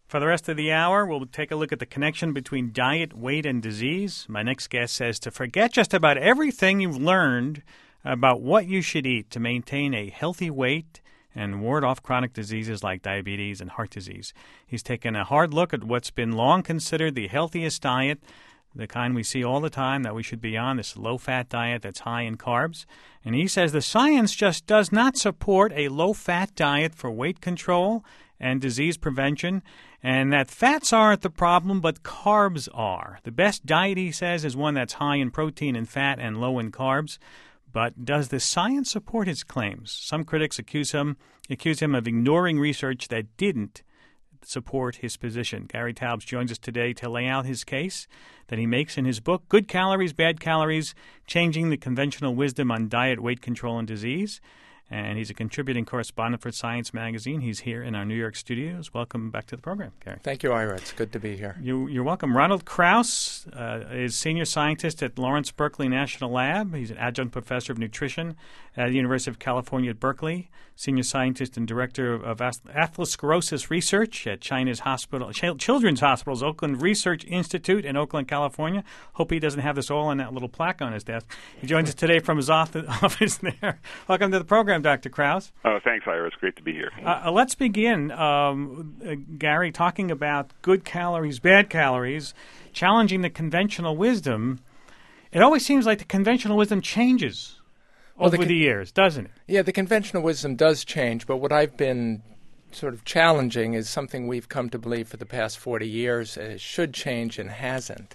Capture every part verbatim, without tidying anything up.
For the rest of the hour, we'll take a look at the connection between diet, weight, and disease. My next guest says to forget just about everything you've learned about what you should eat to maintain a healthy weight and ward off chronic diseases like diabetes and heart disease. He's taken a hard look at what's been long considered the healthiest diet, the kind we see all the time that we should be on, this low-fat diet that's high in carbs. And he says the science just does not support a low-fat diet for weight control and disease prevention, and that fats aren't the problem, but carbs are. The best diet, he says, is one that's high in protein and fat and low in carbs. But does the science support his claims? Some critics accuse him, accuse him of ignoring research that didn't support his position. Gary Taubes joins us today to lay out his case that he makes in his book, Good Calories, Bad Calories, Changing the Conventional Wisdom on Diet, Weight Control, and Disease. And he's a contributing correspondent for Science Magazine. He's here in our New York studios. Welcome back to the program, Gary. Thank you, Ira. It's good to be here. You, you're welcome. Ronald Krauss uh, is senior scientist at Lawrence Berkeley National Lab. He's an adjunct professor of nutrition at the University of California at Berkeley, senior scientist and director of atherosclerosis research at China's Hospital, Children's Hospital's Oakland Research Institute in Oakland, California. Hope he doesn't have this all on that little plaque on his desk. He joins us today from his office there. Welcome to the program, Doctor Krauss. Oh, thanks, Ira. It's great to be here. Uh, let's begin, um, uh, Gary, talking about good calories, bad calories, challenging the conventional wisdom. It always seems like the conventional wisdom changes well, over the, con- the years, doesn't it? Yeah, the conventional wisdom does change, but what I've been sort of challenging is something we've come to believe for the past forty years uh, should change and hasn't.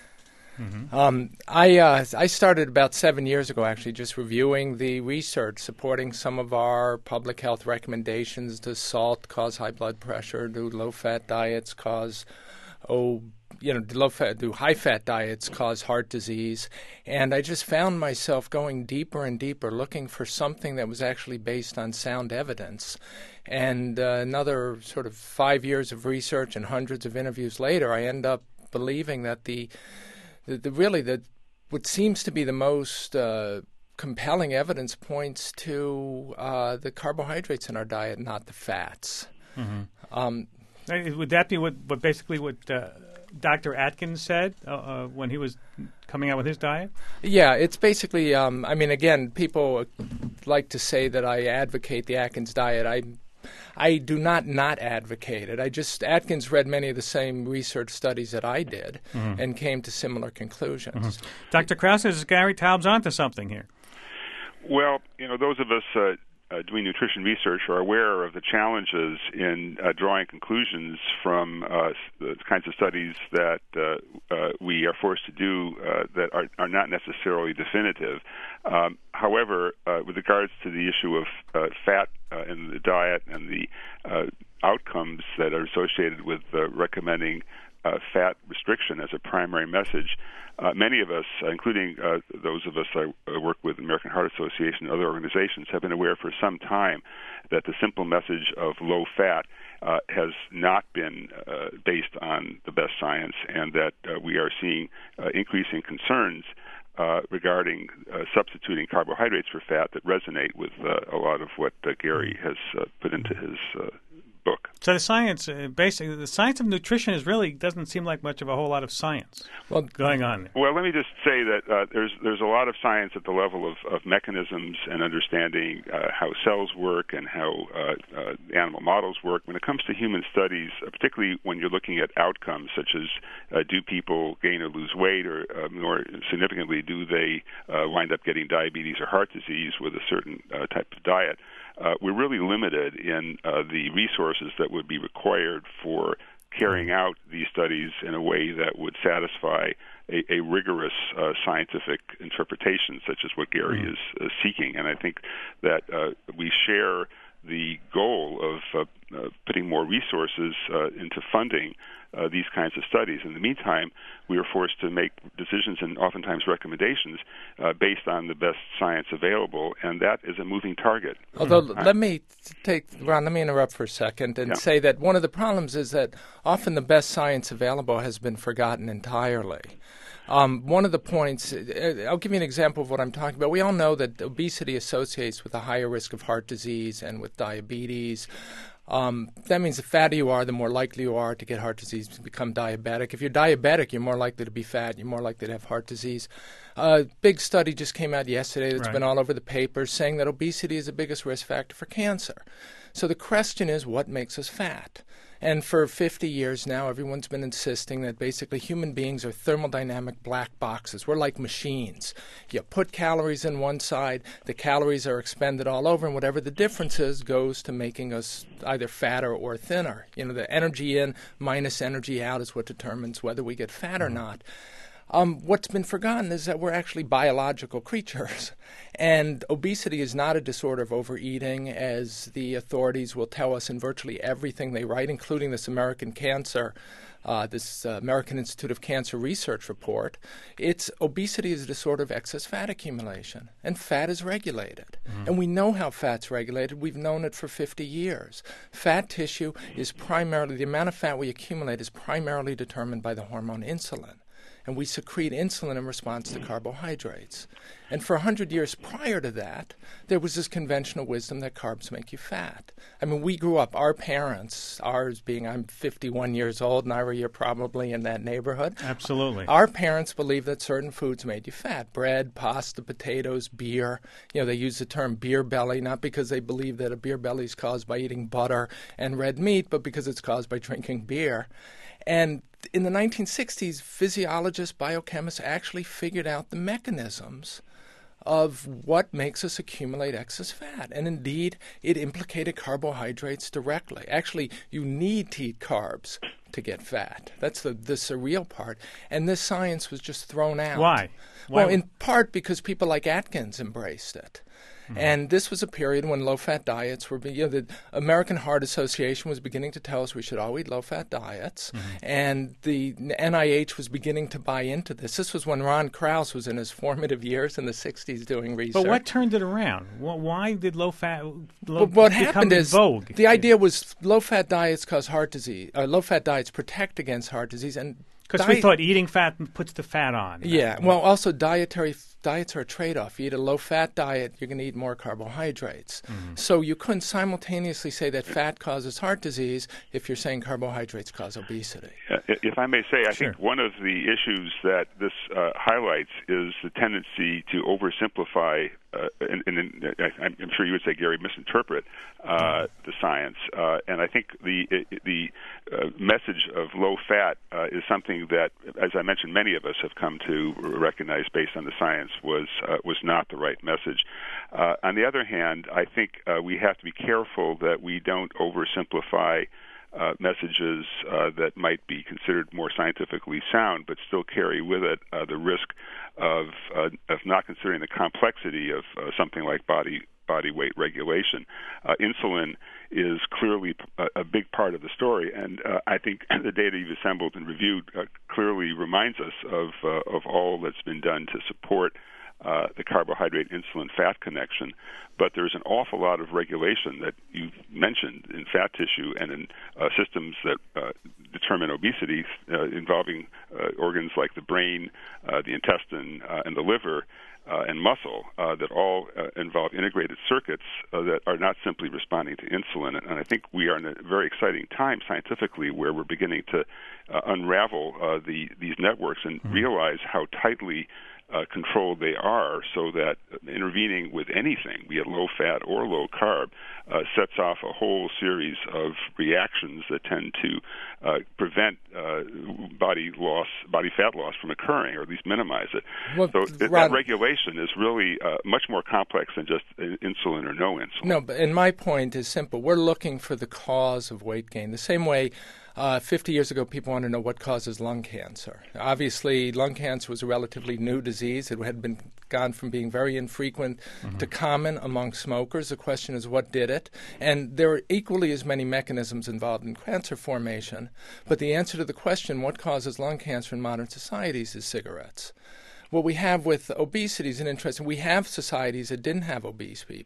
Mm-hmm. Um, I uh, I started about seven years ago, actually, just reviewing the research supporting some of our public health recommendations. Does salt cause high blood pressure? Do low-fat diets cause, oh, you know, do low-fat, do high-fat diets cause heart disease? And I just found myself going deeper and deeper, looking for something that was actually based on sound evidence. And uh, another sort of five years of research and hundreds of interviews later, I end up believing that the The, the really the what seems to be the most uh, compelling evidence points to uh, the carbohydrates in our diet, not the fats. Mm-hmm. Um, Would that be what, what basically what uh, Doctor Atkins said uh, uh, when he was coming out with his diet? Yeah, it's basically. Um, I mean, again, people like to say that I advocate the Atkins diet. I. I do not not advocate it. I just Atkins read many of the same research studies that I did mm-hmm. and came to similar conclusions. Mm-hmm. Doctor Krauss, is Gary Taubes onto something here? Well, you know, those of us uh, uh, doing nutrition research are aware of the challenges in uh, drawing conclusions from uh, the kinds of studies that uh, uh, we are forced to do uh, that are, are not necessarily definitive. Um, however, uh, with regards to the issue of uh, fat uh, in the diet and the uh, outcomes that are associated with uh, recommending uh, fat restriction as a primary message, uh, many of us, including uh, those of us I uh, work with, the American Heart Association and other organizations, have been aware for some time that the simple message of low fat uh, has not been uh, based on the best science, and that uh, we are seeing uh, increasing concerns Uh, regarding uh, substituting carbohydrates for fat that resonate with uh, a lot of what uh, Gary has uh, put into his uh, book. So the science, uh, basically, the science of nutrition is really doesn't seem like much of a whole lot of science well, going on there. Well, let me just say that uh, there's there's a lot of science at the level of, of mechanisms and understanding uh, how cells work and how uh, uh, animal models work. When it comes to human studies, uh, particularly when you're looking at outcomes such as uh, do people gain or lose weight, or uh, more significantly, do they uh, wind up getting diabetes or heart disease with a certain uh, type of diet, uh, we're really limited in uh, the resources that would be required for carrying out these studies in a way that would satisfy a, a rigorous uh, scientific interpretation, such as what Gary mm-hmm. is uh, seeking. And I think that uh, we share the goal of uh, uh, putting more resources uh, into funding uh, these kinds of studies. In the meantime, we are forced to make decisions and oftentimes recommendations uh, based on the best science available, and that is a moving target. Although, mm-hmm. let me take, Ron, let me interrupt for a second and yeah. say that one of the problems is that often the best science available has been forgotten entirely. Um, one of the points, I'll give you an example of what I'm talking about. We all know that obesity associates with a higher risk of heart disease and with diabetes. Um, that means the fatter you are, the more likely you are to get heart disease, to become diabetic. If you're diabetic, you're more likely to be fat. You're more likely to have heart disease. A uh, big study just came out yesterday that's right. been all over the papers saying that obesity is the biggest risk factor for cancer. So the question is, what makes us fat? And for fifty years now, everyone's been insisting that basically human beings are thermodynamic black boxes. We're like machines. You put calories in one side, the calories are expended all over, and whatever the difference is goes to making us either fatter or thinner. You know, the energy in minus energy out is what determines whether we get fat or not. Um, what's been forgotten is that we're actually biological creatures. And obesity is not a disorder of overeating, as the authorities will tell us in virtually everything they write, including this American Cancer, uh, this uh, American Institute of Cancer Research report. It's obesity is a disorder of excess fat accumulation, and fat is regulated. Mm-hmm. And we know how fat's regulated. We've known it for fifty years. Fat tissue is primarily, the amount of fat we accumulate is primarily determined by the hormone insulin. And we secrete insulin in response to carbohydrates. And for one hundred years prior to that, there was this conventional wisdom that carbs make you fat. I mean, we grew up, our parents, ours being, I'm fifty-one years old, and I were you're probably in that neighborhood. Absolutely. Our parents believed that certain foods made you fat. Bread, pasta, potatoes, beer. You know, they use the term beer belly, not because they believe that a beer belly is caused by eating butter and red meat, but because it's caused by drinking beer. And in the nineteen sixties, physiologists, biochemists actually figured out the mechanisms of what makes us accumulate excess fat. And indeed, it implicated carbohydrates directly. Actually, you need to eat carbs to get fat. That's the, the surreal part. And this science was just thrown out. Why? Why? Well, in part because people like Atkins embraced it. Mm-hmm. And this was a period when low-fat diets were, you know, the American Heart Association was beginning to tell us we should all eat low-fat diets, mm-hmm. and the N I H was beginning to buy into this. This was when Ron Krauss was in his formative years in the sixties doing research. But what turned it around? Why did low-fat low, but what become happened in is vogue? The idea was low-fat diets cause heart disease. Uh, low-fat diets protect against heart disease, and because we thought eating fat puts the fat on. Yeah. Well, also dietary diets are a trade-off. You eat a low-fat diet, you're going to eat more carbohydrates. Mm-hmm. So you couldn't simultaneously say that fat causes heart disease if you're saying carbohydrates cause obesity. Uh, if I may say, I sure. think one of the issues that this uh, highlights is the tendency to oversimplify, uh, and, and, and I'm sure you would say, Gary, misinterpret uh, mm-hmm. the science. Uh, and I think the the uh, message of low fat uh, is something that, as I mentioned, many of us have come to recognize based on the science was uh, was not the right message. Uh, on the other hand, I think uh, we have to be careful that we don't oversimplify uh, messages uh, that might be considered more scientifically sound, but still carry with it uh, the risk of uh, of not considering the complexity of uh, something like body body weight regulation. Uh, insulin is clearly a, a big part of the story, and uh, I think the data you've assembled and reviewed uh, clearly reminds us of uh, of all that's been done to support uh, the carbohydrate-insulin-fat connection. But there's an awful lot of regulation that you mentioned in fat tissue and in uh, systems that uh, determine obesity uh, involving uh, organs like the brain, uh, the intestine, uh, and the liver, Uh, and muscle uh, that all uh, involve integrated circuits uh, that are not simply responding to insulin. And, and I think we are in a very exciting time scientifically where we're beginning to uh, unravel uh, the these networks and mm-hmm. realize how tightly uh, controlled they are, so that intervening with anything, be it low fat or low carb, uh, sets off a whole series of reactions that tend to uh, prevent uh, body loss, body fat loss from occurring, or at least minimize it. Well, so th- that regulation is really uh, much more complex than just insulin or no insulin. No, but and my point is simple. We're looking for the cause of weight gain. The same way uh, fifty years ago people wanted to know what causes lung cancer. Obviously, lung cancer was a relatively new disease. It had been gone from being very infrequent mm-hmm. to common among smokers. The question is, what did it? And there are equally as many mechanisms involved in cancer formation. But the answer to the question, what causes lung cancer in modern societies, is cigarettes. What we have with obesity is an interesting. We have societies that didn't have obese people.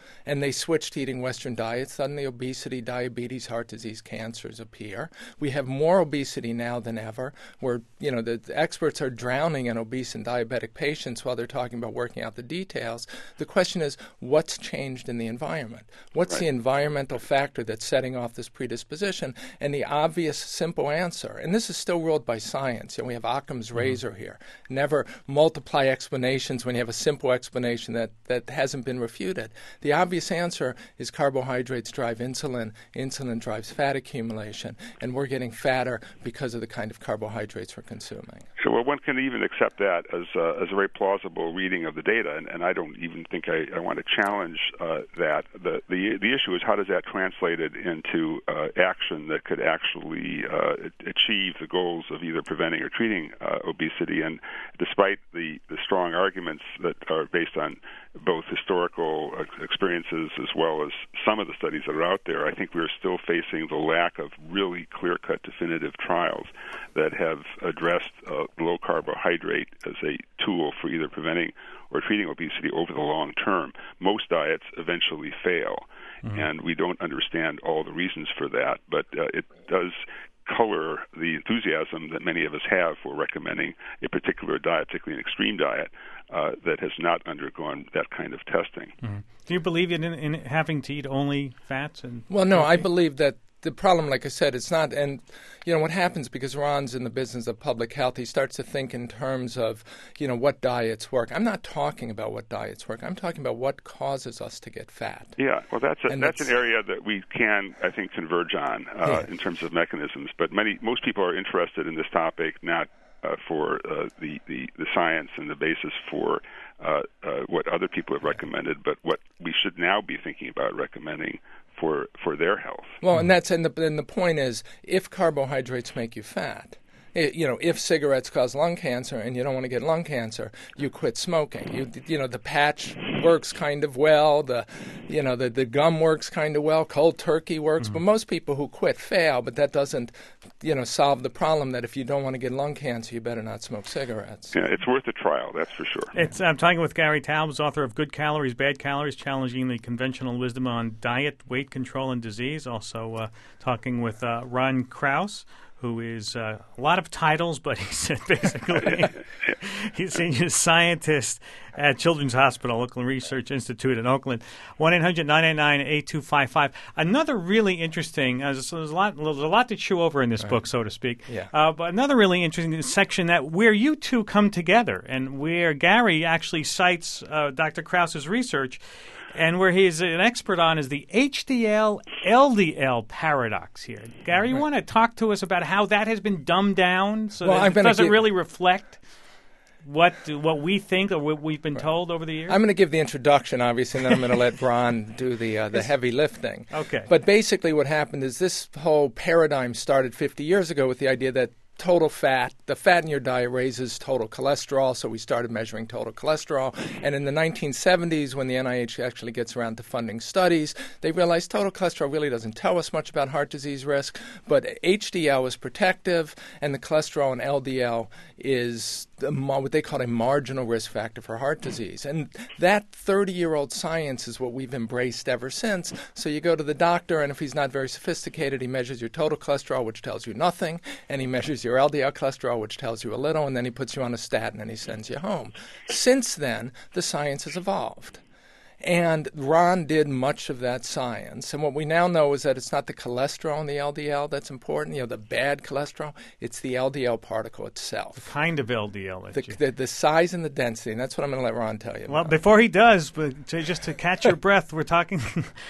and they switch to eating Western diets, suddenly obesity, diabetes, heart disease, cancers appear. We have more obesity now than ever, where you know the, the experts are drowning in obese and diabetic patients while they're talking about working out the details. The question is, what's changed in the environment? What's right. the environmental factor that's setting off this predisposition? And the obvious, simple answer, and this is still ruled by science, and we have Occam's mm-hmm. razor here. Never multiply explanations when you have a simple explanation that, that hasn't been refuted. The obvious answer is carbohydrates drive insulin, insulin drives fat accumulation, and we're getting fatter because of the kind of carbohydrates we're consuming. So, well, one can even accept that as uh, as a very plausible reading of the data, and, and I don't even think I, I want to challenge uh, that. The, the the issue is how does that translate it into uh, action that could actually uh, achieve the goals of either preventing or treating uh, obesity. And despite the, the strong arguments that are based on both historical experiences as well as some of the studies that are out there, I think we're still facing the lack of really clear-cut definitive trials that have addressed uh, low carbohydrate as a tool for either preventing or treating obesity over the long term. Most diets eventually fail, mm-hmm. and we don't understand all the reasons for that, but uh, it does color the enthusiasm that many of us have for recommending a particular diet, particularly an extreme diet, uh, that has not undergone that kind of testing. Mm-hmm. Do you believe in, in having to eat only fats? And well, no, I believe that the problem, like I said, it's not, and you know what happens because Ron's in the business of public health, he starts to think in terms of, you know, what diets work. I'm not talking about what diets work. I'm talking about what causes us to get fat. Yeah, well, that's a, that's an area that we can, I think, converge on uh, yeah. in terms of mechanisms. But many most people are interested in this topic not uh, for uh, the, the the science and the basis for uh, uh, what other people have recommended, but what we should now be thinking about recommending for for their health. Well, and that's and the and the point is, if carbohydrates make you fat, it, you know, if cigarettes cause lung cancer and you don't want to get lung cancer, you quit smoking. You you know, the patch works kind of well, the you know the, the gum works kind of well, cold turkey works, mm-hmm. but most people who quit fail. But that doesn't you know solve the problem that if you don't want to get lung cancer, you better not smoke cigarettes. Yeah, it's worth a trial, that's for sure. It's I'm talking with Gary Taubes, author of Good Calories, Bad Calories, Challenging the Conventional Wisdom on Diet, Weight Control, and Disease. Also uh, talking with uh, Ron Krause, who is uh, a lot of titles, but he's basically he's senior scientist at Children's Hospital, Oakland Research Institute in Oakland. one eight hundred nine eight nine eight two five five. Another really interesting, uh, there's, a lot, there's a lot to chew over in this right. book, so to speak. Yeah. Uh, but another really interesting section that where you two come together and where Gary actually cites uh, Doctor Krause's research. And where he's an expert on is the H D L L D L paradox here. Gary, you right. want to talk to us about how that has been dumbed down so well, that it doesn't give, really reflect what what we think or what we've been right. told over the years? I'm going to give the introduction, obviously, and then I'm going to let Ron do the uh, the heavy lifting. Okay. But basically what happened is this whole paradigm started fifty years ago with the idea that total fat, the fat in your diet raises total cholesterol, so we started measuring total cholesterol. And in the nineteen seventies, when the N I H actually gets around to funding studies, they realized total cholesterol really doesn't tell us much about heart disease risk, but H D L is protective, and the cholesterol in L D L is the, what they call a marginal risk factor for heart disease. And that thirty-year-old science is what we've embraced ever since. So you go to the doctor, and if he's not very sophisticated, he measures your total cholesterol, which tells you nothing, and he measures your L D L cholesterol, which tells you a little, and then he puts you on a statin and he sends you home. Since then, the science has evolved. And Ron did much of that science. And what we now know is that it's not the cholesterol in the L D L that's important, you know, the bad cholesterol. It's the L D L particle itself. The kind of L D L. The, the, the size and the density. And that's what I'm going to let Ron tell you Well, about. before he does, but to, just to catch your breath, we're talking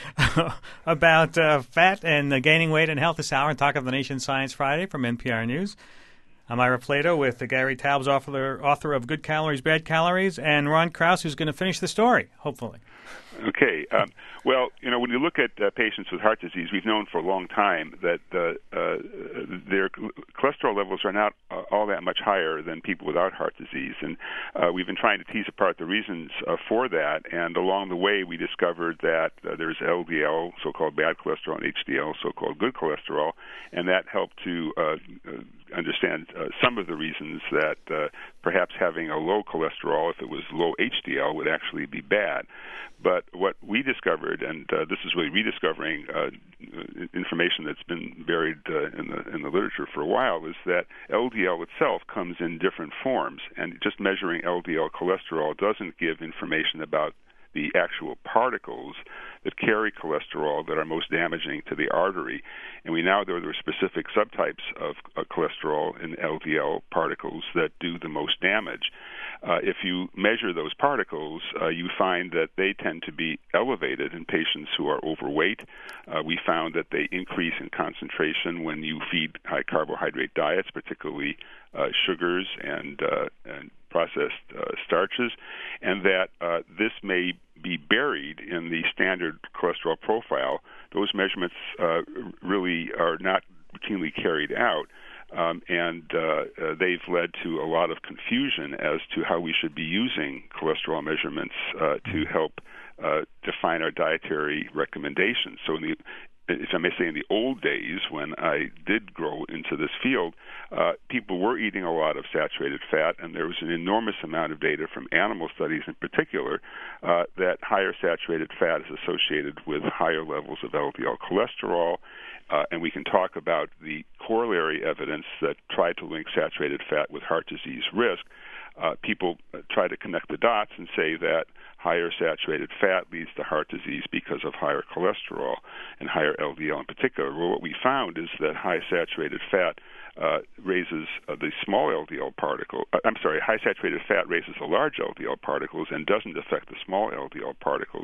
about uh, fat and uh, gaining weight and health this hour and Talk of the Nation Science Friday from N P R News. I'm Ira Plato with Gary Taubes, author, author of Good Calories, Bad Calories, and Ron Krause, who's going to finish the story, hopefully. Okay. Um, well, you know, when you look at uh, patients with heart disease, we've known for a long time that uh, uh, their cholesterol levels are not uh, all that much higher than people without heart disease. And uh, we've been trying to tease apart the reasons uh, for that. And along the way, we discovered that uh, there's L D L, so-called bad cholesterol, and H D L, so-called good cholesterol. And that helped to uh, understand uh, some of the reasons that uh, perhaps having a low cholesterol, if it was low H D L, would actually be bad. But what we discovered, and uh, this is really rediscovering uh, information that's been buried uh, in the in the literature for a while, is that L D L itself comes in different forms, and just measuring L D L cholesterol doesn't give information about the actual particles that carry cholesterol that are most damaging to the artery. And we now know there are specific subtypes of uh, cholesterol in L D L particles that do the most damage. Uh, if you measure those particles, uh, you find that they tend to be elevated in patients who are overweight. Uh, we found that they increase in concentration when you feed high carbohydrate diets, particularly uh, sugars and, uh, and processed uh, starches, and that uh, this may be buried in the standard cholesterol profile. Those measurements uh, really are not routinely carried out. Um, and uh, uh, they've led to a lot of confusion as to how we should be using cholesterol measurements uh, to help uh, define our dietary recommendations. So in the if I may say, in the old days when I did grow into this field, uh, people were eating a lot of saturated fat, and there was an enormous amount of data from animal studies in particular uh, that higher saturated fat is associated with higher levels of L D L cholesterol. Uh, and we can talk about the corollary evidence that tried to link saturated fat with heart disease risk. Uh, people uh, try to connect the dots and say that higher saturated fat leads to heart disease because of higher cholesterol and higher L D L in particular. Well, what we found is that high saturated fat uh, raises uh, the small L D L particle. Uh, I'm sorry, high saturated fat raises the large L D L particles and doesn't affect the small L D L particles.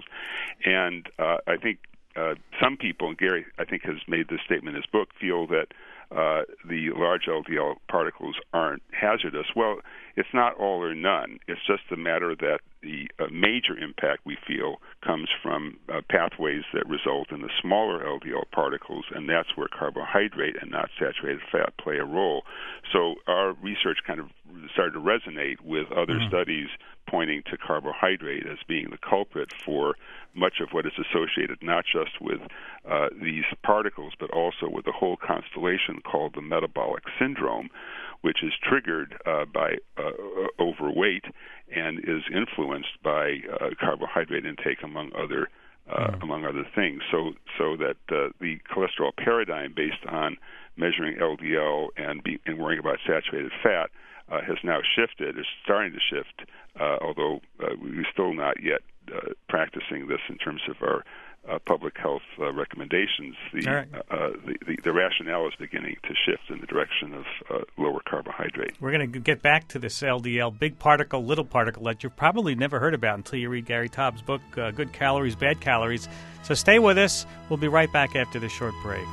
And uh, I think uh, some people, and Gary, I think, has made this statement in his book, feel that Uh, the large L D L particles aren't hazardous. Well, it's not all or none. It's just a matter that the uh, major impact we feel comes from uh, pathways that result in the smaller L D L particles, and that's where carbohydrate and not saturated fat play a role. So our research kind of started to resonate with other mm-hmm. studies pointing to carbohydrate as being the culprit for much of what is associated not just with uh, these particles, but also with a whole constellation called the metabolic syndrome, which is triggered uh, by uh, overweight and is influenced by uh, carbohydrate intake, among other uh, mm. among other things. So, so that uh, the cholesterol paradigm based on measuring L D L and, be, and worrying about saturated fat uh, has now shifted. Is starting to shift, uh, although uh, we're still not yet uh, practicing this in terms of our Uh, public health uh, recommendations. The, right. uh, the, the the rationale is beginning to shift in the direction of uh, lower carbohydrate. We're going to get back to this L D L, big particle, little particle, that you've probably never heard about until you read Gary Taubes' book, uh, Good Calories, Bad Calories. So stay with us. We'll be right back after this short break.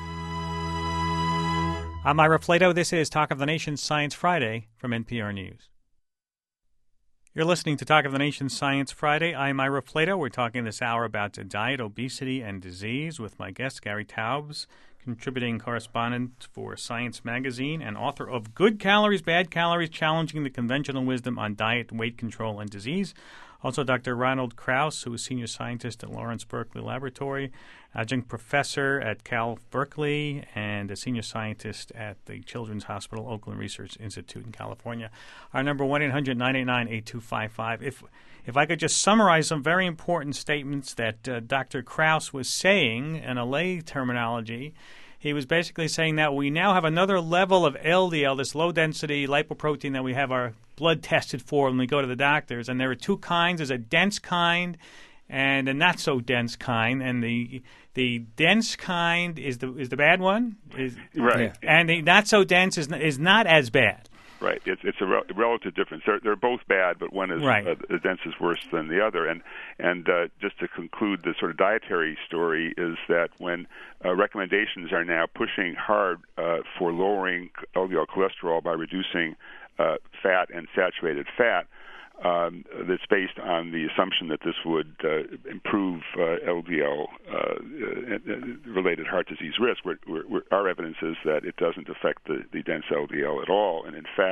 I'm Ira Flato. This is Talk of the Nation Science Friday from N P R News. You're listening to Talk of the Nation Science Friday. I'm Ira Flato. We're talking this hour about diet, obesity, and disease with my guest, Gary Taubes, contributing correspondent for Science Magazine and author of Good Calories, Bad Calories, Challenging the Conventional Wisdom on Diet, Weight Control, and Disease. Also, Doctor Ronald Kraus, who is senior scientist at Lawrence Berkeley Laboratory, adjunct professor at Cal Berkeley, and a senior scientist at the Children's Hospital Oakland Research Institute in California. Our number, one eight hundred nine eight nine eight two five five. If if I could just summarize some very important statements that uh, Doctor Kraus was saying in a lay terminology. He was basically saying that we now have another level of L D L, this low-density lipoprotein that we have our blood tested for when we go to the doctors. And there are two kinds. There's a dense kind and a not-so-dense kind. And the the dense kind is the is the bad one. Is, right. And the not-so-dense is is not as bad. Right. It's it's a re- relative difference. They're they're both bad, but one is right. uh, the dense is worse than the other. And and uh, just to conclude the sort of dietary story is that when uh, recommendations are now pushing hard uh, for lowering L D L cholesterol by reducing uh, fat and saturated fat, um, that's based on the assumption that this would uh, improve uh, L D L uh, related heart disease risk. We're, we're, we're, our evidence is that it doesn't affect the, the dense L D L at all, and in fact,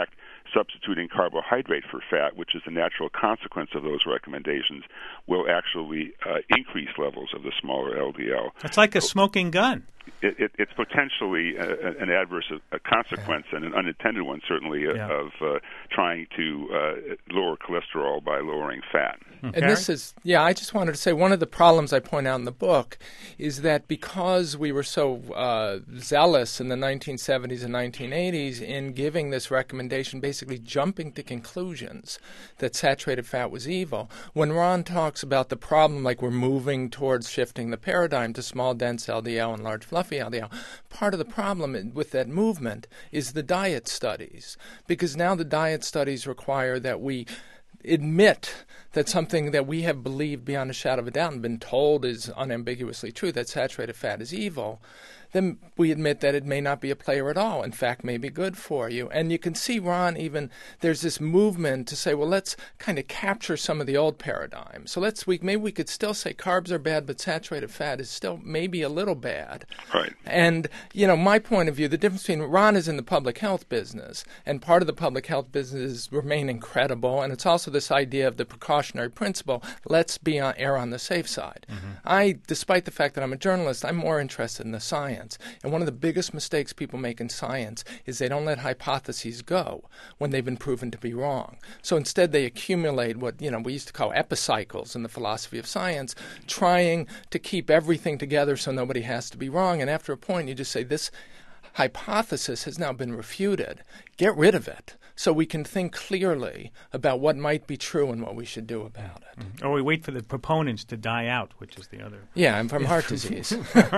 substituting carbohydrate for fat, which is the natural consequence of those recommendations, will actually uh, increase levels of the smaller L D L. It's like a smoking gun. It, it, it's potentially a, an adverse a consequence, and an unintended one, certainly, Yeah. of uh, trying to uh, lower cholesterol by lowering fat. And this is, yeah, I just wanted to say one of the problems I point out in the book is that because we were so uh, zealous in the nineteen seventies and nineteen eighties in giving this recommendation, basically jumping to conclusions that saturated fat was evil, when Ron talks about the problem, like we're moving towards shifting the paradigm to small, dense L D L and large, fluffy L D L, part of the problem with that movement is the diet studies, because now the diet studies require that we admit that something that we have believed beyond a shadow of a doubt and been told is unambiguously true, that saturated fat is evil, then we admit that it may not be a player at all. In fact, may be good for you. And you can see, Ron, even there's this movement to say, well, let's kind of capture some of the old paradigm. So let's we maybe we could still say carbs are bad, but saturated fat is still maybe a little bad. Right. And, you know, my point of view, the difference between Ron is in the public health business, and part of the public health business remain incredible, and it's also this idea of the precautionary principle, let's be on err on the safe side. Mm-hmm. I, despite the fact that I'm a journalist, I'm more interested in the science. And one of the biggest mistakes people make in science is they don't let hypotheses go when they've been proven to be wrong. So instead they accumulate what, you know, we used to call epicycles in the philosophy of science, trying to keep everything together so nobody has to be wrong. And after a point you just say, this hypothesis has now been refuted. Get rid of it so we can think clearly about what might be true and what we should do about it. Mm-hmm. Or we wait for the proponents to die out, which is the other. Yeah, I'm from heart disease.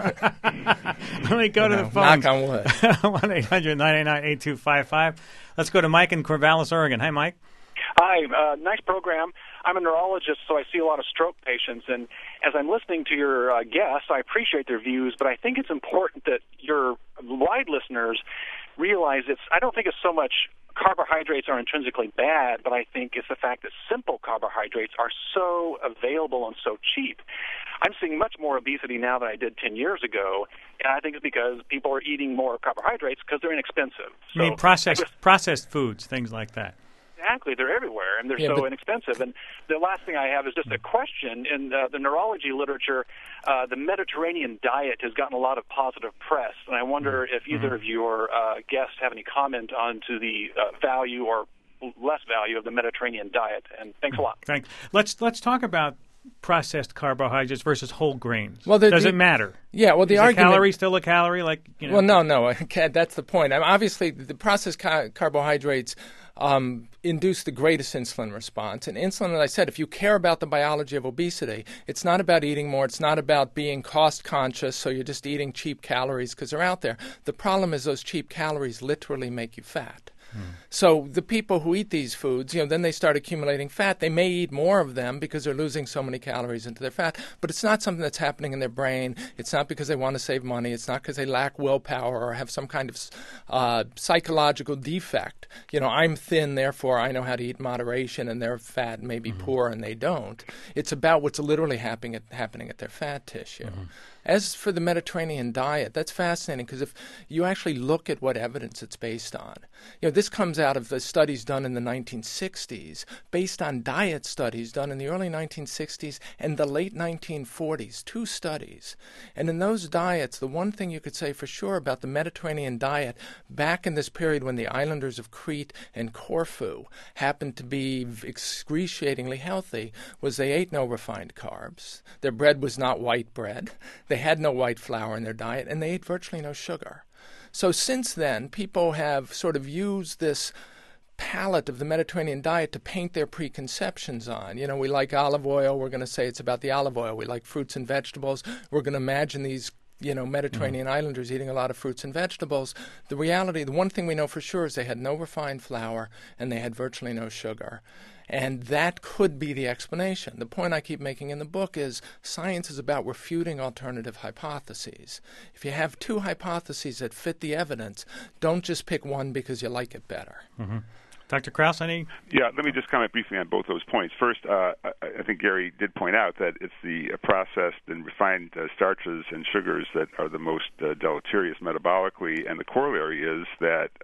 Let me go you to know, the phone. Knock on wood. one eight hundred nine eight nine eight two five five. Let's go to Mike in Corvallis, Oregon. Hi, Mike. Hi, uh, nice program. I'm a neurologist, so I see a lot of stroke patients, and as I'm listening to your uh, guests, I appreciate their views, but I think it's important that your wide listeners realize it's, I don't think it's so much carbohydrates are intrinsically bad, but I think it's the fact that simple carbohydrates are so available and so cheap. I'm seeing much more obesity now than I did ten years ago, and I think it's because people are eating more carbohydrates because they're inexpensive. So, I mean processed, processed foods, things like that. Exactly, they're everywhere, and they're yeah, so but, inexpensive. And the last thing I have is just a question. In uh, the neurology literature, uh, the Mediterranean diet has gotten a lot of positive press, and I wonder if either mm-hmm. of your uh, guests have any comment on to the uh, value or less value of the Mediterranean diet. And thanks a lot. Thanks. Let's let's talk about processed carbohydrates versus whole grains. Well, does the, it matter? Yeah. Well, the Is argument. A calorie still a calorie? Like you know. Well, no, no. That's the point. I mean, obviously, the processed ca- carbohydrates. Um, induce the greatest insulin response. And insulin, as I said, if you care about the biology of obesity, it's not about eating more. It's not about being cost conscious, so you're just eating cheap calories because they're out there. The problem is those cheap calories literally make you fat. Hmm. So the people who eat these foods, you know, then they start accumulating fat. They may eat more of them because they're losing so many calories into their fat, but it's not something that's happening in their brain. It's not because they want to save money. It's not because they lack willpower or have some kind of uh, psychological defect. You know, I'm thin, therefore I know how to eat in moderation, and they're fat and maybe mm-hmm. poor and they don't. It's about what's literally happening at, happening at their fat tissue. Mm-hmm. As for the Mediterranean diet, that's fascinating because if you actually look at what evidence it's based on, you know, this comes out of the studies done in the nineteen sixties, based on diet studies done in the early nineteen sixties and the late nineteen forties, two studies. And in those diets, the one thing you could say for sure about the Mediterranean diet back in this period when the islanders of Crete and Corfu happened to be excruciatingly healthy was they ate no refined carbs. Their bread was not white bread. They had no white flour in their diet, and they ate virtually no sugar. So since then, people have sort of used this palette of the Mediterranean diet to paint their preconceptions on. You know, we like olive oil. We're going to say it's about the olive oil. We like fruits and vegetables. We're going to imagine these, you know, Mediterranean mm-hmm. islanders eating a lot of fruits and vegetables. The reality, the one thing we know for sure is they had no refined flour, and they had virtually no sugar. And that could be the explanation. The point I keep making in the book is science is about refuting alternative hypotheses. If you have two hypotheses that fit the evidence, don't just pick one because you like it better. Mm-hmm. Doctor Krauss, any? Yeah, let me just comment briefly on both those points. First, uh, I, I think Gary did point out that it's the uh, processed and refined uh, starches and sugars that are the most uh, deleterious metabolically, and the corollary is that uh,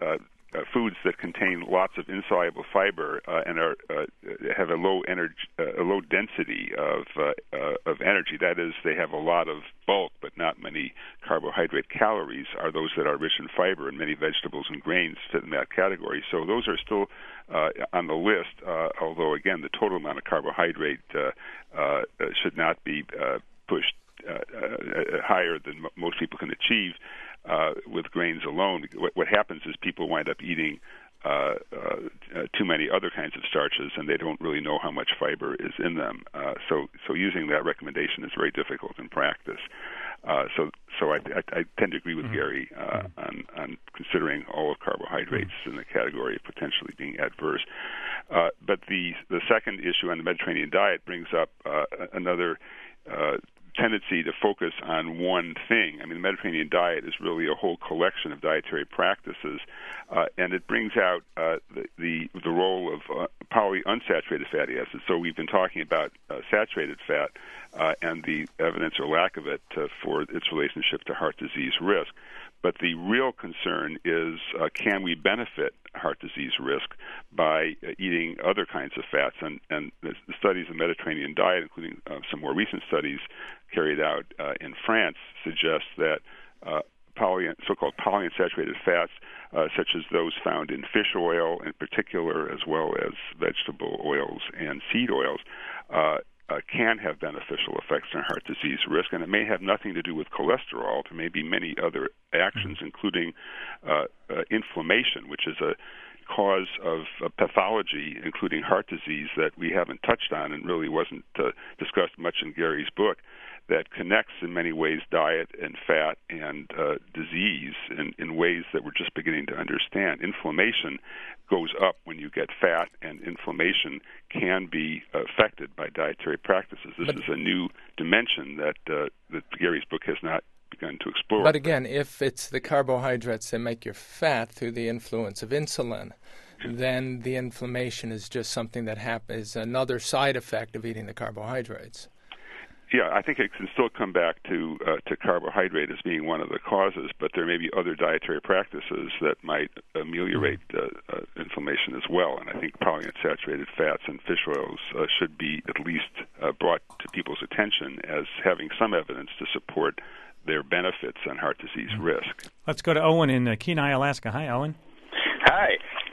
uh, foods that contain lots of insoluble fiber uh, and are uh, have a low energy, uh, a low density of uh, uh, of energy. That is, they have a lot of bulk but not many carbohydrate calories. Are those that are rich in fiber, and many vegetables and grains fit in that category. So those are still uh, on the list. Uh, although again, the total amount of carbohydrate uh, uh, should not be uh, pushed uh, uh, higher than m- most people can achieve. Uh, with grains alone, what, what happens is people wind up eating uh, uh, uh, too many other kinds of starches, and they don't really know how much fiber is in them. Uh, so, so using that recommendation is very difficult in practice. Uh, so, so I, I, I tend to agree with mm-hmm. Gary uh, mm-hmm. on, on considering all of carbohydrates mm-hmm. in the category of potentially being adverse. Uh, but the the second issue on the Mediterranean diet brings up uh, another Uh, tendency to focus on one thing. I mean, the Mediterranean diet is really a whole collection of dietary practices, uh, and it brings out uh, the, the the role of uh, polyunsaturated fatty acids. So we've been talking about uh, saturated fat uh, and the evidence or lack of it uh, for its relationship to heart disease risk. But the real concern is, uh, can we benefit heart disease risk by uh, eating other kinds of fats? And, and the, the studies of the Mediterranean diet, including uh, some more recent studies carried out uh, in France, suggest that uh, poly, so-called polyunsaturated fats, uh, such as those found in fish oil in particular, as well as vegetable oils and seed oils, uh, Uh, can have beneficial effects on heart disease risk, and it may have nothing to do with cholesterol. There may be many other actions, including uh, uh, inflammation, which is a cause of uh, pathology, including heart disease, that we haven't touched on and really wasn't uh, discussed much in Gary's book, that connects in many ways diet and fat and uh, disease in, in ways that we're just beginning to understand. Inflammation goes up when you get fat, and inflammation can be affected by dietary practices. This but, is a new dimension that, uh, that Gary's book has not begun to explore. But again, if it's the carbohydrates that make you fat through the influence of insulin, then the inflammation is just something that happens, another side effect of eating the carbohydrates. Yeah, I think it can still come back to uh, to carbohydrate as being one of the causes, but there may be other dietary practices that might ameliorate uh, uh, inflammation as well. And I think polyunsaturated fats and fish oils uh, should be at least uh, brought to people's attention as having some evidence to support their benefits on heart disease risk. Let's go to Owen in uh, Kenai, Alaska. Hi, Owen. Hi.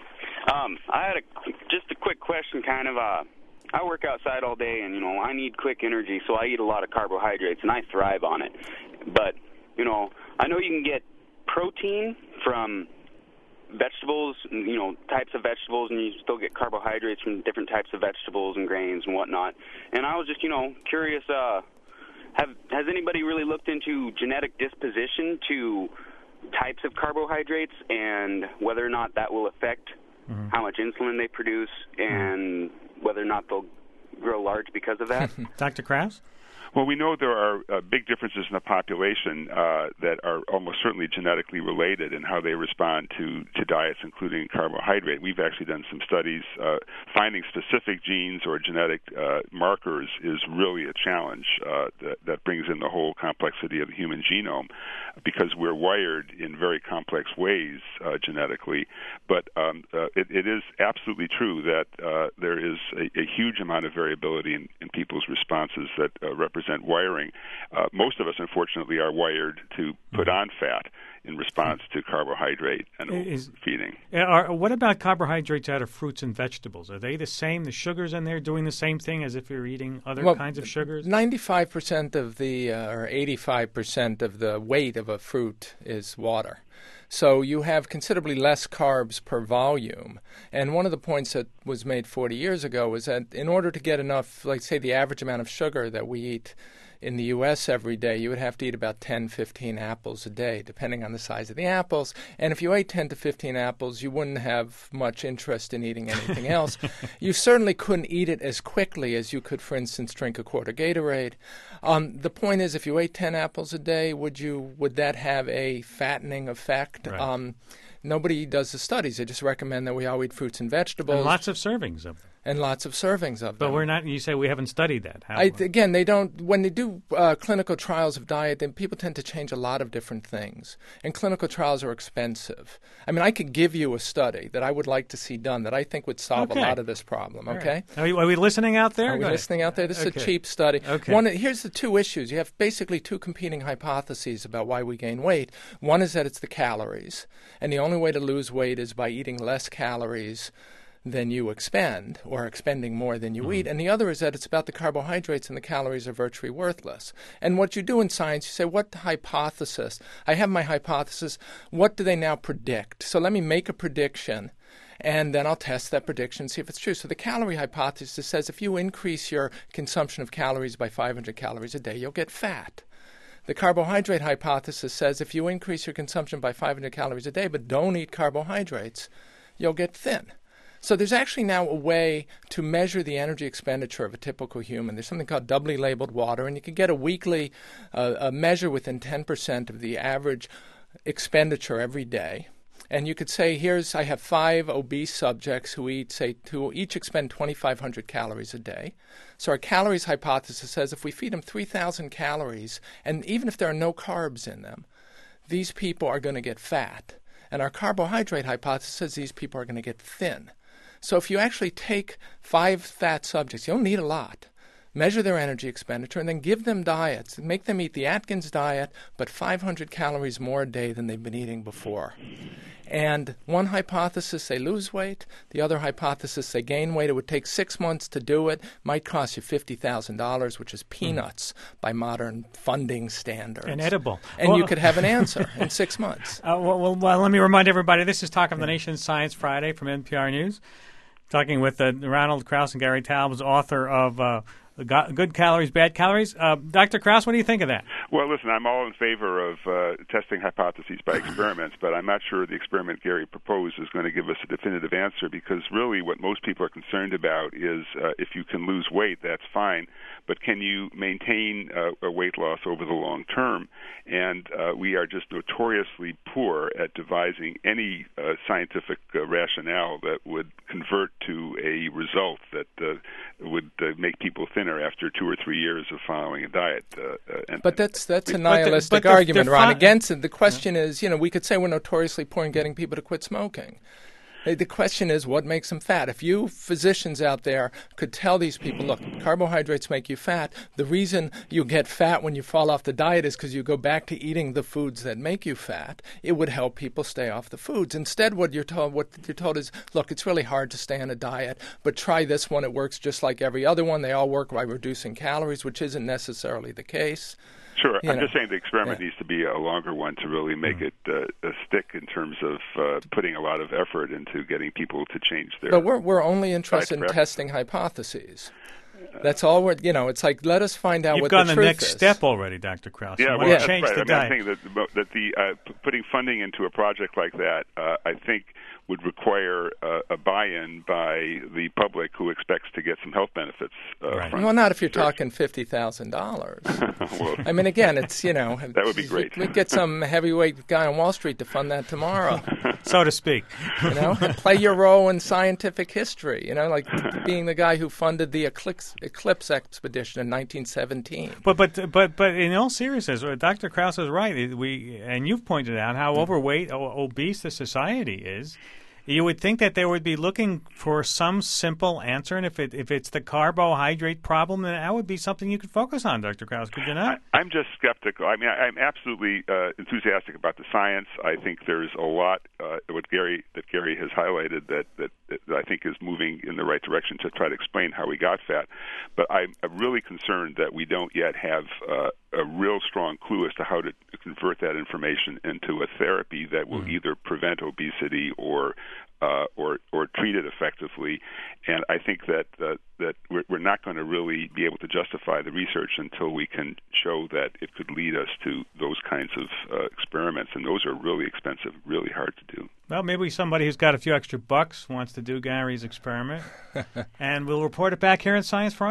Um, I had a, just a quick question, kind of. Uh, I work outside all day, and, you know, I need quick energy, so I eat a lot of carbohydrates, and I thrive on it. But, you know, I know you can get protein from vegetables, you know, types of vegetables, and you still get carbohydrates from different types of vegetables and grains and whatnot. And I was just, you know, curious, uh, have has anybody really looked into genetic disposition to types of carbohydrates and whether or not that will affect mm-hmm. how much insulin they produce and whether or not they'll grow large because of that? Doctor Krause? Well, we know there are uh, big differences in the population uh, that are almost certainly genetically related in how they respond to, to diets, including carbohydrate. We've actually done some studies. Uh, finding specific genes or genetic uh, markers is really a challenge uh, that, that brings in the whole complexity of the human genome, because we're wired in very complex ways uh, genetically. But um, uh, it, it is absolutely true that uh, there is a, a huge amount of variability in, in people's responses that uh, represent wiring. Uh, most of us, unfortunately, are wired to put on fat in response to carbohydrate and is, feeding. Are, what about carbohydrates out of fruits and vegetables? Are they the same? The sugars in there doing the same thing as if you're eating other well, kinds of sugars? ninety-five percent of the, uh, or eighty-five percent of the weight of a fruit is water. So you have considerably less carbs per volume. And one of the points that was made forty years ago was that in order to get enough, like say the average amount of sugar that we eat in the U S every day, you would have to eat about ten, fifteen apples a day, depending on the size of the apples. And if you ate ten to fifteen apples, you wouldn't have much interest in eating anything else. You certainly couldn't eat it as quickly as you could, for instance, drink a quart of Gatorade. Um, the point is, if you ate ten apples a day, would you would that have a fattening effect? Right. Um, nobody does the studies. They just recommend that we all eat fruits and vegetables. And lots of servings of them. and lots of servings of them. But we're not. You say we haven't studied that. How, I, again, they don't. When they do uh, clinical trials of diet, then people tend to change a lot of different things, and clinical trials are expensive. I mean, I could give you a study that I would like to see done that I think would solve okay. a lot of this problem. All Okay, right. are, we, are we listening out there? Are we Go listening ahead. out there? This okay. is a cheap study. Okay. One, here's the two issues. You have basically two competing hypotheses about why we gain weight. One is that it's the calories, and the only way to lose weight is by eating less calories than you expend, or expending more than you mm-hmm. eat. And the other is that it's about the carbohydrates, and the calories are virtually worthless. And what you do in science, you say, what hypothesis? I have my hypothesis. What do they now predict? So let me make a prediction, and then I'll test that prediction, see if it's true. So the calorie hypothesis says if you increase your consumption of calories by five hundred calories a day, you'll get fat. The carbohydrate hypothesis says if you increase your consumption by five hundred calories a day but don't eat carbohydrates, you'll get thin. So there's actually now a way to measure the energy expenditure of a typical human. There's something called doubly labeled water, and you can get a weekly uh, a measure within ten percent of the average expenditure every day. And you could say, here's, I have five obese subjects who eat, say, who each expend twenty-five hundred calories a day. So our calories hypothesis says if we feed them three thousand calories, and even if there are no carbs in them, these people are going to get fat. And our carbohydrate hypothesis says these people are going to get thin. So if you actually take five fat subjects, you don't need a lot, measure their energy expenditure, and then give them diets, make them eat the Atkins diet, but five hundred calories more a day than they've been eating before. And one hypothesis, they lose weight. The other hypothesis, they gain weight. It would take six months to do it. Might cost you fifty thousand dollars, which is peanuts mm. by modern funding standards. And edible. And well, you could have an answer in six months. Uh, well, well, well, let me remind everybody, this is Talk of the Nation Science Friday from N P R News. Talking with uh, Ronald Krauss and Gary Taubes, author of uh, Good Calories, Bad Calories. Uh, Doctor Krauss, what do you think of that? Well, listen, I'm all in favor of uh, testing hypotheses by experiments, but I'm not sure the experiment Gary proposed is going to give us a definitive answer, because really what most people are concerned about is uh, if you can lose weight, that's fine, but can you maintain uh, a weight loss over the long term? And uh, we are just notoriously poor at devising any uh, scientific uh, rationale that would convert to a result that uh, would uh, make people thinner after two or three years of following a diet. Uh, uh, and, but that's that's a but nihilistic the, but argument, the, Ron. fi- Against it, the question yeah. is, you know, we could say we're notoriously poor in getting people to quit smoking. The question is, what makes them fat? If you physicians out there could tell these people, look, carbohydrates make you fat. The reason you get fat when you fall off the diet is because you go back to eating the foods that make you fat. It would help people stay off the foods. Instead, what you're told, what you're told is, look, it's really hard to stay on a diet, but try this one. It works just like every other one. They all work by reducing calories, which isn't necessarily the case. Sure. You I'm know. just saying the experiment yeah. needs to be a longer one to really make mm. it uh, a stick in terms of uh, putting a lot of effort into getting people to change their... But we're we're only interested in testing hypotheses. That's all we're, you know, it's like, let us find out You've what gone the the truth next is. step already, Doctor Krauss. Yeah, you well, want that's to change right. the I mean, diet. I think that, that the uh, p- putting funding into a project like that, uh, I think, would require uh, a buy-in by the public who expects to get some health benefits. Uh, Right. from Well, not if you're research. talking fifty thousand dollars. Well, I mean, again, it's, you know. That would be great. We'd get some heavyweight guy on Wall Street to fund that tomorrow. So to speak. You know, and play your role in scientific history, you know, like being the guy who funded the Eclipse, Eclipse expedition in nineteen seventeen. But but but but in all seriousness, Doctor Krauss is right. We and you've pointed out how overweight, o- obese the society is. You would think that they would be looking for some simple answer, and if it if it's the carbohydrate problem, then that would be something you could focus on, Doctor Krauss. Could you not? I, I'm just skeptical. I mean, I, I'm absolutely uh, enthusiastic about the science. I think there's a lot uh, what Gary that Gary has highlighted that, that that I think is moving in the right direction to try to explain how we got fat. But I'm really concerned that we don't yet have uh, a real strong clue as to how to convert that information into a therapy that will mm-hmm. either prevent obesity or Uh, or or treat it effectively, and I think that uh, that we're, we're not going to really be able to justify the research until we can show that it could lead us to those kinds of uh, experiments, and those are really expensive, really hard to do. Well, maybe somebody who's got a few extra bucks wants to do Gary's experiment, and we'll report it back here on Science Friday.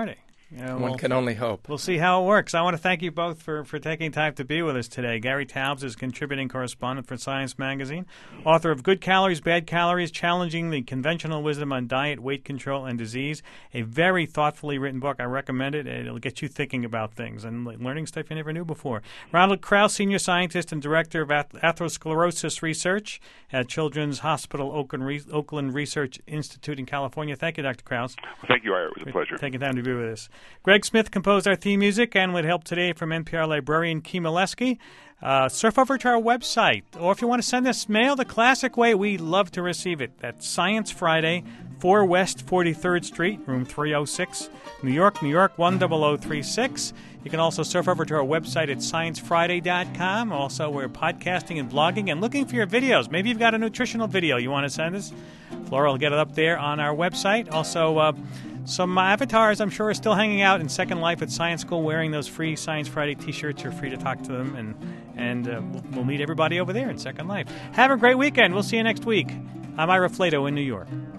Yeah, One well, can only hope. We'll see how it works. I want to thank you both for, for taking time to be with us today. Gary Taubes is contributing correspondent for Science Magazine, author of Good Calories, Bad Calories, Challenging the Conventional Wisdom on Diet, Weight Control, and Disease. A very thoughtfully written book. I recommend it. It'll get you thinking about things and learning stuff you never knew before. Ronald Krauss, Senior Scientist and Director of Atherosclerosis Research at Children's Hospital Oakland, Re- Oakland Research Institute in California. Thank you, Doctor Krauss. Thank you, Ira. It was a pleasure. Taking time to be with us. Greg Smith composed our theme music, and with help today from N P R librarian Key Molesky. Uh, surf over to our website, or if you want to send us mail the classic way, we love to receive it. That's Science Friday, four West forty-third Street, room three oh six, New York, New York, one zero zero three six. You can also surf over to our website at science friday dot com. Also, we're podcasting and blogging and looking for your videos. Maybe you've got a nutritional video you want to send us. Flora will get it up there on our website. Also, uh, some avatars, I'm sure, are still hanging out in Second Life at Science School wearing those free Science Friday T-shirts. You're free to talk to them, and, and uh, we'll, we'll meet everybody over there in Second Life. Have a great weekend. We'll see you next week. I'm Ira Flato in New York.